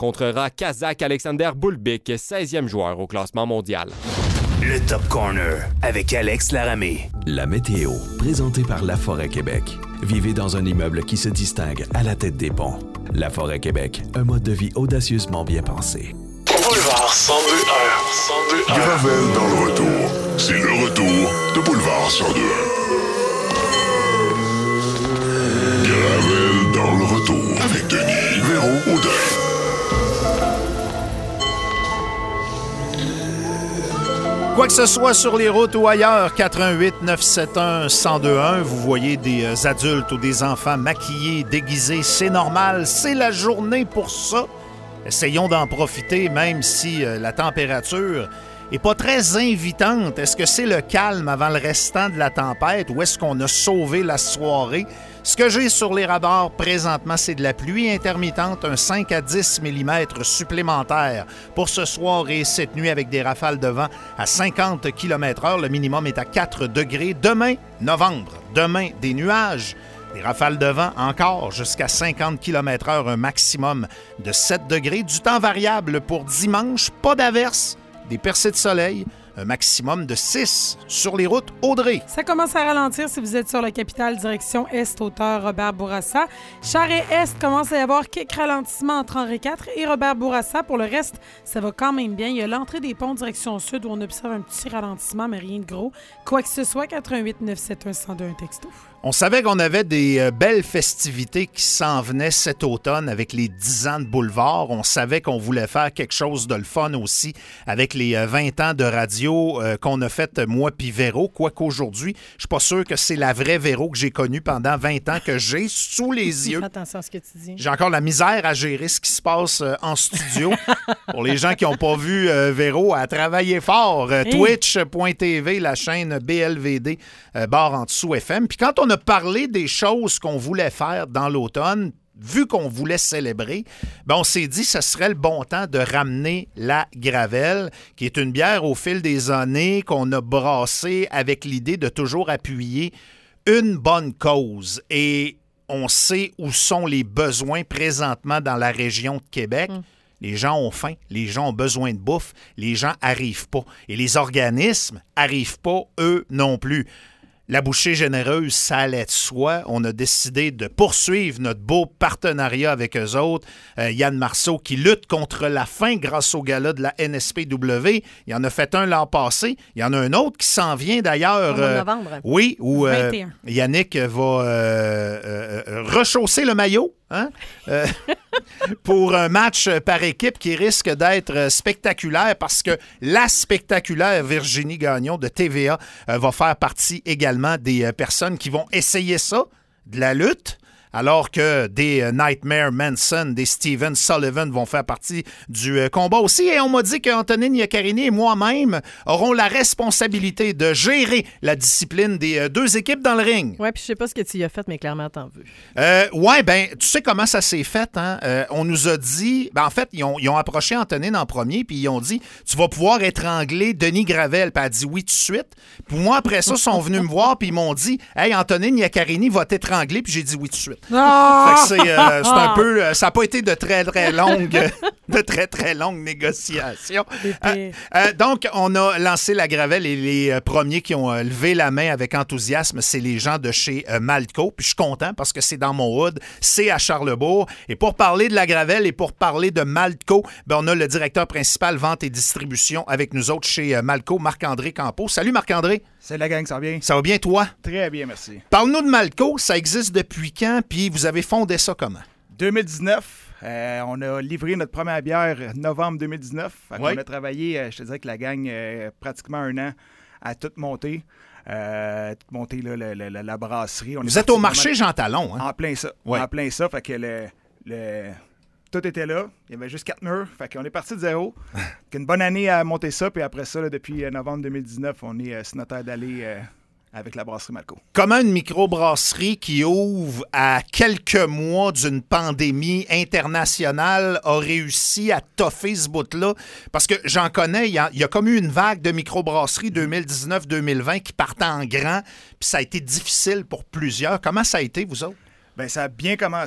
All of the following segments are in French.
rencontrera Kazakh Alexander Bulbik, 16e joueur au classement mondial. Le Top Corner avec Alex Laramée. La météo, présentée par La Forêt Québec. Vivez dans un immeuble qui se distingue à la tête des ponts. La Forêt Québec, un mode de vie audacieusement bien pensé. Boulevard 102.1. Gravel dans le retour. C'est le retour de Boulevard 102.1. Gravel dans le retour avec Denis, Véro, Audrey. Quoi que ce soit sur les routes ou ailleurs, 418-971-1021, vous voyez des adultes ou des enfants maquillés, déguisés, c'est normal, c'est la journée pour ça. Essayons d'en profiter, même si la température n'est pas très invitante. Est-ce que c'est le calme avant le restant de la tempête ou est-ce qu'on a sauvé la soirée? Ce que j'ai sur les radars présentement, c'est de la pluie intermittente, un 5 à 10 mm supplémentaire pour ce soir et cette nuit avec des rafales de vent à 50 km/h. Le minimum est à 4 degrés. Demain, novembre, demain, des nuages. Des rafales de vent encore jusqu'à 50 km/h, un maximum de 7 degrés. Du temps variable pour dimanche, pas d'averse, des percées de soleil, un maximum de 6 sur les routes. Audrey. Ça commence à ralentir si vous êtes sur la capitale, direction Est, hauteur Robert Bourassa. Charest-Est commence à y avoir quelques ralentissements entre Henri IV et Robert Bourassa. Pour le reste, ça va quand même bien. Il y a l'entrée des ponts direction Sud où on observe un petit ralentissement, mais rien de gros. Quoi que ce soit, 88-971-1021 texto. On savait qu'on avait des belles festivités qui s'en venaient cet automne avec les 10 ans de Boulevard. On savait qu'on voulait faire quelque chose de le fun aussi avec les 20 ans de radio qu'on a fait moi puis Véro. Quoiqu'aujourd'hui, je suis pas sûr que c'est la vraie Véro que j'ai connue pendant 20 ans que j'ai sous les yeux. Fais attention à ce que tu dis. J'ai encore la misère à gérer ce qui se passe en studio. Pour les gens qui n'ont pas vu Véro, à travailler fort. Twitch.tv, la chaîne BLVD, barre en dessous FM. Puis quand on a parlé des choses qu'on voulait faire dans l'automne, vu qu'on voulait célébrer, ben on s'est dit que ce serait le bon temps de ramener la Gravelle, qui est une bière au fil des années qu'on a brassée avec l'idée de toujours appuyer une bonne cause. Et on sait où sont les besoins présentement dans la région de Québec. Les gens ont faim, les gens ont besoin de bouffe, les gens n'arrivent pas. Et les organismes n'arrivent pas, eux non plus. La bouchée généreuse, ça allait de soi. On a décidé de poursuivre notre beau partenariat avec eux autres. Yann Marceau qui lutte contre la faim grâce au gala de la NSPW. Il en a fait un l'an passé. Il y en a un autre qui s'en vient d'ailleurs. En novembre. Oui, où 21. Yannick va rechausser le maillot. Hein? Pour un match par équipe qui risque d'être spectaculaire parce que la spectaculaire Virginie Gagnon de TVA va faire partie également des personnes qui vont essayer ça, de la lutte, alors que des Nightmare Manson, des Steven Sullivan vont faire partie du combat aussi. Et on m'a dit qu'Antonine Iaccarini et moi-même auront la responsabilité de gérer la discipline des deux équipes dans le ring. Ouais, puis je sais pas ce que tu y as fait, mais clairement, t'en veux. Ouais, ben, tu sais comment ça s'est fait, hein? On nous a dit... Ben, en fait, ils ont approché Antonine en premier, puis ils ont dit, tu vas pouvoir étrangler Denis Gravel. Puis elle a dit oui tout de suite. Puis moi, après ça, ils sont venus me voir, puis ils m'ont dit, hey, Antonine Iaccarini va t'étrangler, puis j'ai dit oui tout de suite. Ah! Fait que c'est un peu... ça n'a pas été de très longues négociations. Donc, on a lancé la Gravelle et les premiers qui ont levé la main avec enthousiasme, c'est les gens de chez Malco. Puis je suis content parce que c'est dans mon hood, c'est à Charlebourg. Et pour parler de la Gravelle et pour parler de Malco, ben on a le directeur principal vente et distribution avec nous autres chez Malco, Marc-André Campeau. Salut Marc-André. Salut la gang, ça va bien? Ça va bien toi? Très bien, merci. Parle-nous de Malco, ça existe depuis quand? Puis vous avez fondé ça comment? 2019, on a livré notre première bière novembre 2019. Oui. On a travaillé, je te dirais que la gang, pratiquement un an à tout monter. La brasserie. Vous êtes au marché Jean Talon, hein? En plein ça. Ouais. En plein ça. Fait que tout était là. Il y avait juste 4 murs. Fait qu'on est parti de zéro. Une bonne année à monter ça. Puis après ça, là, depuis novembre 2019, on est sur notre terre d'aller avec la brasserie Malco. Comment une microbrasserie qui ouvre à quelques mois d'une pandémie internationale a réussi à toffer ce bout-là? Parce que j'en connais, il y a comme eu une vague de microbrasseries 2019-2020 qui partent en grand, puis ça a été difficile pour plusieurs. Comment ça a été, vous autres? Bien, ça a bien commencé.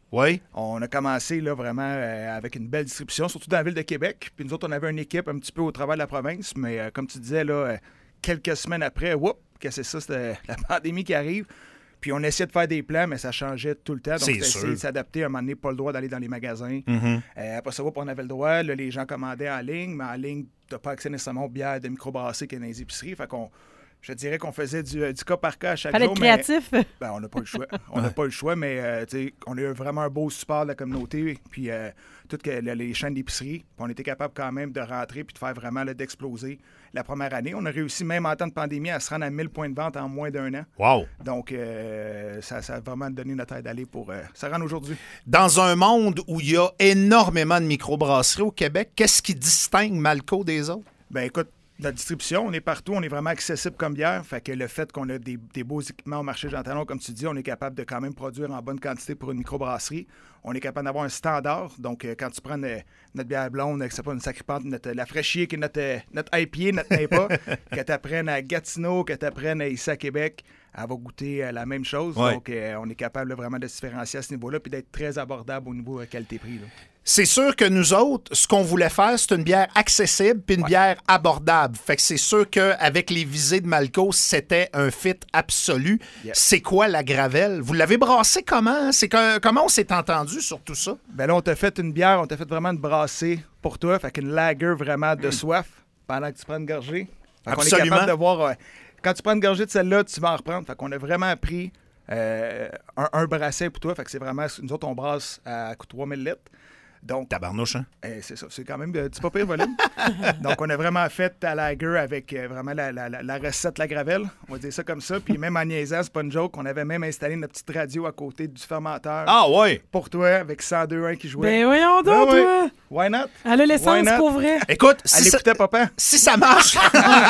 Oui. On a commencé là, vraiment avec une belle distribution, surtout dans la ville de Québec. Puis nous autres, on avait une équipe un petit peu au travers de la province, mais comme tu disais, là, quelques semaines après, qu'est-ce que c'est ça? C'était la pandémie qui arrive. Puis on essayait de faire des plans, mais ça changeait tout le temps. Donc, c'est on essayé de s'adapter. À un moment donné, pas le droit d'aller dans les magasins. Après ça, on avait le droit. Là, les gens commandaient en ligne, mais en ligne, tu n'as pas accès nécessairement aux bières de microbrasserie qu'il y a dans les épiceries. Fait qu'on je dirais qu'on faisait du cas par cas à chaque jour. Fallait être créatif. Mais, on n'a pas le choix. On n'a pas le choix, mais on a eu vraiment un beau support de la communauté. Puis toutes les chaînes d'épicerie. On était capable quand même de rentrer puis de faire vraiment d'exploser la première année. On a réussi, même en temps de pandémie, à se rendre à 1000 points de vente en moins d'1 an. Wow! Donc, ça a vraiment donné notre aide d'aller pour se rendre aujourd'hui. Dans un monde où il y a énormément de microbrasseries au Québec, qu'est-ce qui distingue Malco des autres? Ben écoute, la distribution, on est partout, on est vraiment accessible comme bière. Fait que le fait qu'on a des beaux équipements au marché Jean Talon, comme tu dis, on est capable de quand même produire en bonne quantité pour une microbrasserie. On est capable d'avoir un standard. Donc, quand tu prends notre bière blonde, c'est pas une sacripante, la fraîchier qui est notre IPA, notre NEPA, que tu apprennes à Gatineau, que tu apprennes ici à Québec, elle va goûter la même chose. Ouais. Donc, on est capable vraiment de se différencier à ce niveau-là puis d'être très abordable au niveau qualité-prix. C'est sûr que nous autres, ce qu'on voulait faire, c'est une bière accessible puis une bière abordable. Fait que c'est sûr qu'avec les visées de Malco, c'était un fit absolu. Yeah. C'est quoi la Gravelle? Vous l'avez brassée comment? Comment on s'est entendu sur tout ça? Ben là, on t'a fait une bière, on t'a fait vraiment une brassée pour toi. Fait qu'une lager vraiment de soif pendant que tu prends une gorgée. Fait qu'on est Absolument. capable de voir... quand tu prends une gorgée de celle-là, tu vas en reprendre. Fait qu'on a vraiment pris un brasset pour toi. Fait que c'est vraiment... Nous autres, on brasse à 3000 litres. Donc, tabarnouche, hein? C'est ça, c'est quand même du pas pire volume. Donc, on a vraiment fait la lager avec vraiment la recette La Gravelle, on va dire ça comme ça. Puis même en niaisant, c'est pas une joke, on avait même installé notre petite radio à côté du fermenteur. Ah ouais? Pour toi, avec 102.1 qui jouait. Ben voyons donc, oui. toi! Why not? Elle a l'essence pour vrai. Écoute, Elle écoutait papa. Si ça marche,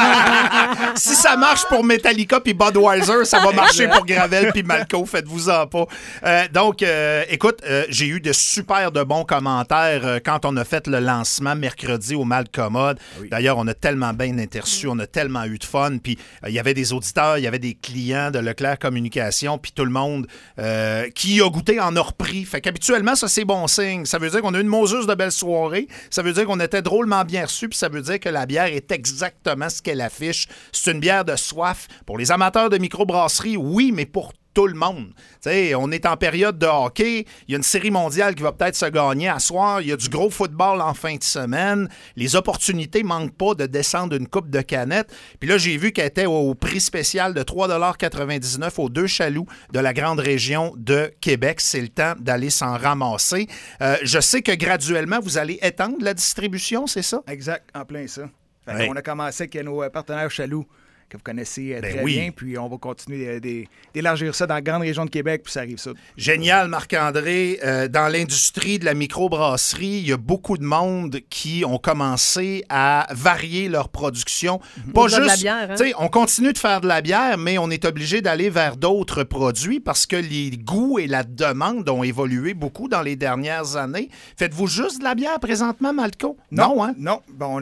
si ça marche pour Metallica puis Budweiser, ça va marcher pour Gravelle puis Malco, faites-vous-en pas. Donc, écoute, j'ai eu de super de bons commentaires quand on a fait le lancement mercredi au Malcommode. Oui. D'ailleurs, on a tellement bien interçu, on a tellement eu de fun. Puis il y avait des auditeurs, il y avait des clients de Leclerc Communication, puis tout le monde qui a goûté en a repris. Fait qu'habituellement, ça, c'est bon signe. Ça veut dire qu'on a eu une moseuse de belle soirée. Ça veut dire qu'on était drôlement bien reçus, puis ça veut dire que la bière est exactement ce qu'elle affiche. C'est une bière de soif. Pour les amateurs de microbrasserie, oui, mais pour tout le monde. T'sais, on est en période de hockey. Il y a une série mondiale qui va peut-être se gagner à soir. Il y a du gros football en fin de semaine. Les opportunités ne manquent pas de descendre une coupe de canettes. Puis là, j'ai vu qu'elle était au prix spécial de 3,99 $ aux 2 chaloux de la grande région de Québec. C'est le temps d'aller s'en ramasser. Je sais que graduellement, vous allez étendre la distribution, c'est ça? Exact, en plein ça. Ouais. On a commencé avec nos partenaires chaloux que vous connaissez très bien, puis on va continuer d'élargir ça dans la grande région de Québec, puis ça arrive ça. Génial, Marc-André. Dans l'industrie de la microbrasserie, il y a beaucoup de monde qui ont commencé à varier leur production. Pas juste, de la bière, hein? On continue de faire de la bière, mais on est obligé d'aller vers d'autres produits parce que les goûts et la demande ont évolué beaucoup dans les dernières années. Faites-vous juste de la bière présentement, Malco? Non, hein? Non. Bon,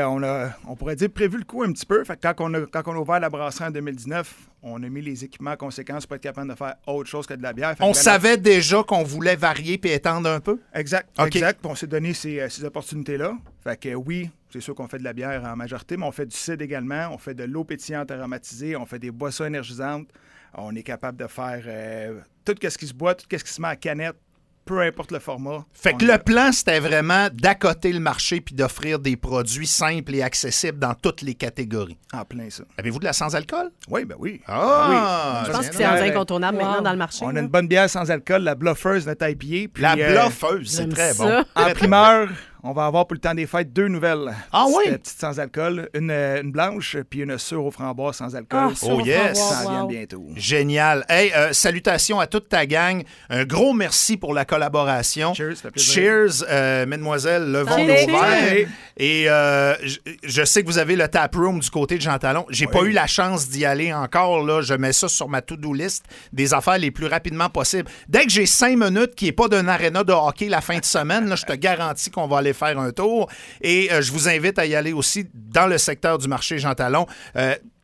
on pourrait dire prévu le coup un petit peu. Fait que quand on a ouvert la brasserie en 2019, on a mis les équipements en conséquence pour être capable de faire autre chose que de la bière. On savait déjà qu'on voulait varier puis étendre un peu? Exact, okay. Exact. Puis on s'est donné ces opportunités-là. Fait que oui, c'est sûr qu'on fait de la bière en majorité, mais on fait du cidre également, on fait de l'eau pétillante aromatisée, on fait des boissons énergisantes. On est capable de faire tout ce qui se boit, tout ce qui se met à canette, peu importe le format. Fait que le plan, c'était vraiment d'accoter le marché puis d'offrir des produits simples et accessibles dans toutes les catégories. En plein ça. Avez-vous de la sans-alcool? Oui, ben oui. Ah! Je pense que c'est un incontournable maintenant dans le marché. On a une bonne bière sans alcool, la Bluffeuse, notre IPA. Puis, la Bluffeuse, c'est très bon. En primeur, on va avoir pour le temps des fêtes 2 nouvelles. Ah oui? Petite sans alcool, une blanche puis une sûre aux framboises sans alcool. Oh yes! Ça vient bientôt. Génial. Hey, salutations à toute ta gang. Un gros merci pour la collaboration. Cheers, ça fait plaisir. Cheers, mesdemoiselles, levons nos verres. Et je sais que vous avez le taproom du côté de Jean Talon. J'ai pas eu la chance d'y aller encore. Là. Je mets ça sur ma to-do list des affaires les plus rapidement possible. Dès que j'ai 5 minutes qui n'est pas d'un aréna de hockey la fin de semaine, là, je te garantis qu'on va aller faire un tour. Et je vous invite à y aller aussi dans le secteur du marché Jean Talon.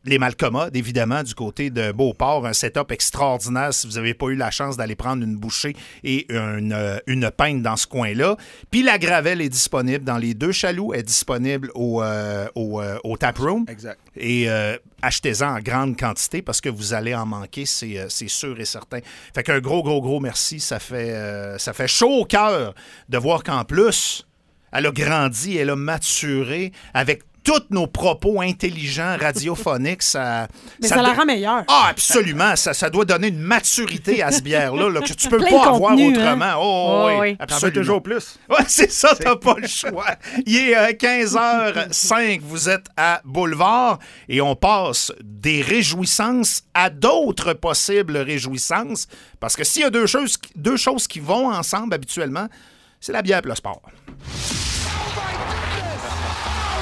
les Malcommodes, évidemment, du côté de Beauport, un setup extraordinaire si vous n'avez pas eu la chance d'aller prendre une bouchée et une pinte dans ce coin-là. Puis la Gravelle est disponible dans les 2 chaloux, est disponible au taproom. Exact. Et achetez-en en grande quantité parce que vous allez en manquer, c'est sûr et certain. Fait qu'un gros merci, ça fait chaud au cœur de voir qu'en plus, elle a grandi, elle a maturé avec tous nos propos intelligents, radiophoniques. Mais ça la rend meilleure. Ah, absolument. Ça doit donner une maturité à ce bière-là là, que tu peux Plein pas de avoir contenu, autrement. hein? Oh, oui, T'en veux absolument. toujours plus. Oui, c'est ça, t'as pas le choix. Il est 15h05, vous êtes à Boulevard et on passe des réjouissances à d'autres possibles réjouissances parce que s'il y a deux choses qui vont ensemble habituellement, c'est la bière et le sport.